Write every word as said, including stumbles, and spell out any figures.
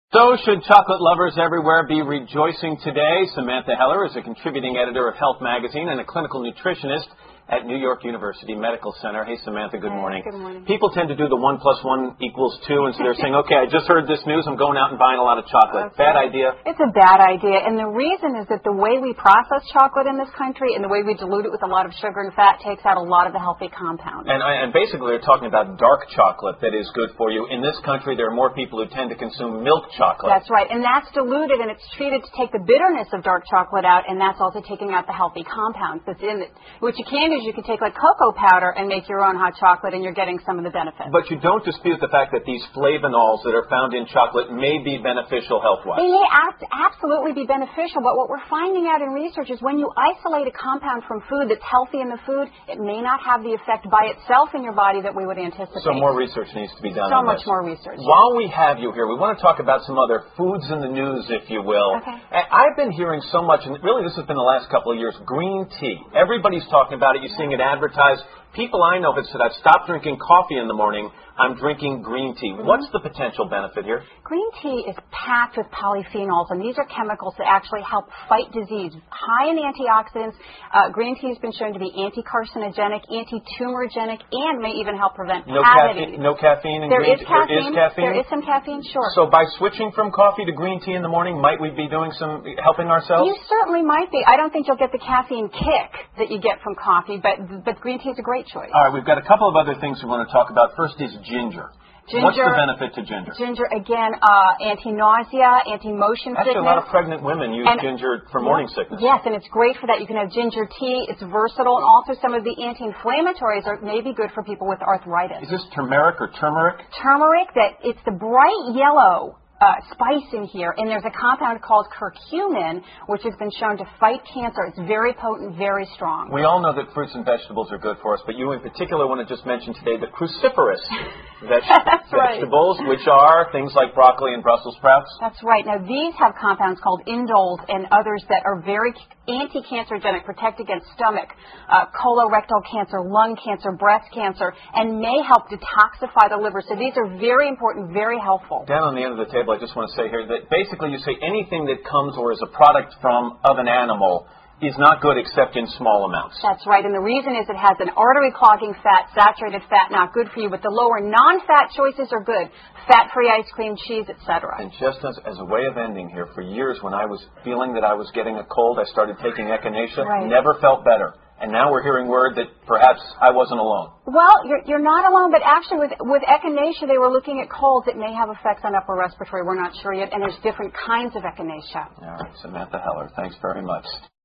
So should chocolate lovers everywhere be rejoicing today? Samantha Heller is a contributing editor of Health Magazine and a clinical nutritionist at New York University Medical Center. Hey, Samantha, good hey, morning. Good morning. People tend to do the one plus one equals two, and so they're saying, okay, I just heard this news, I'm going out and buying a lot of chocolate. That's Bad right. idea? It's a bad idea, and the reason is that the way we process chocolate in this country and the way we dilute it with a lot of sugar and fat takes out a lot of the healthy compounds. And, I, and basically they're talking about dark chocolate that is good for you. In this country, there are more people who tend to consume milk chocolate. That's right, and that's diluted, and it's treated to take the bitterness of dark chocolate out, and that's also taking out the healthy compounds that's in it. What you can do is you can take like cocoa powder and make your own hot chocolate, and you're getting some of the benefits. But you don't dispute the fact that these flavonols that are found in chocolate may be beneficial health-wise. They may absolutely be beneficial, but what we're finding out in research is when you isolate a compound from food that's healthy in the food, it may not have the effect by itself in your body that we would anticipate. So more research needs to be done So on much this. more research. While we have you here, we want to talk about some other foods in the news, if you will. Okay. I've been hearing so much, and really this has been the last couple of years, green tea. Everybody's talking about it. You're seeing it advertised. People I know have said, I've stopped drinking coffee in the morning, I'm drinking green tea. Mm-hmm. What's the potential benefit here? Green tea is packed with polyphenols, and these are chemicals that actually help fight disease. High in antioxidants, uh, green tea has been shown to be anti-carcinogenic, anti-tumorigenic, and may even help prevent no cavities. Caffeine, no caffeine in there green is tea? Caffeine. There is caffeine? There is some caffeine, sure. So by switching from coffee to green tea in the morning, might we be doing some, helping ourselves? You certainly might be. I don't think you'll get the caffeine kick that you get from coffee, but, but green tea is a great choice. All right, we've got a couple of other things we want to talk about. First is ginger. Ginger, What's the benefit to ginger? Ginger, again, uh, anti-nausea, anti-motion sickness. Actually, a lot of pregnant women use and, ginger for morning sickness. Yes, and it's great for that. You can have ginger tea. It's versatile, and also some of the anti-inflammatories are maybe good for people with arthritis. Is this turmeric or turmeric? Turmeric, that it's the bright yellow Uh, spice in here, and there's a compound called curcumin, which has been shown to fight cancer. It's very potent, very strong. We all know that fruits and vegetables are good for us, but you in particular want to just mention today the cruciferous veg That's vegetables, right. which are things like broccoli and Brussels sprouts. That's right. Now, these have compounds called indoles and others that are very anti-cancerogenic, protect against stomach, uh, colorectal cancer, lung cancer, breast cancer, and may help detoxify the liver. So these are very important, very helpful. Down on the end of the table, I just want to say here that basically you say anything that comes or is a product from of an animal is not good except in small amounts. That's right, and the reason is it has an artery-clogging fat, saturated fat, not good for you, but the lower non-fat choices are good. Fat-free ice cream, cheese, et cetera. And just as, as a way of ending here, for years when I was feeling that I was getting a cold, I started taking echinacea, right. Never felt better. And now we're hearing word that perhaps I wasn't alone. Well, you're, you're not alone, but actually with, with echinacea, they were looking at colds that may have effects on upper respiratory. We're not sure yet, and there's different kinds of echinacea. All right, Samantha Heller, thanks very much.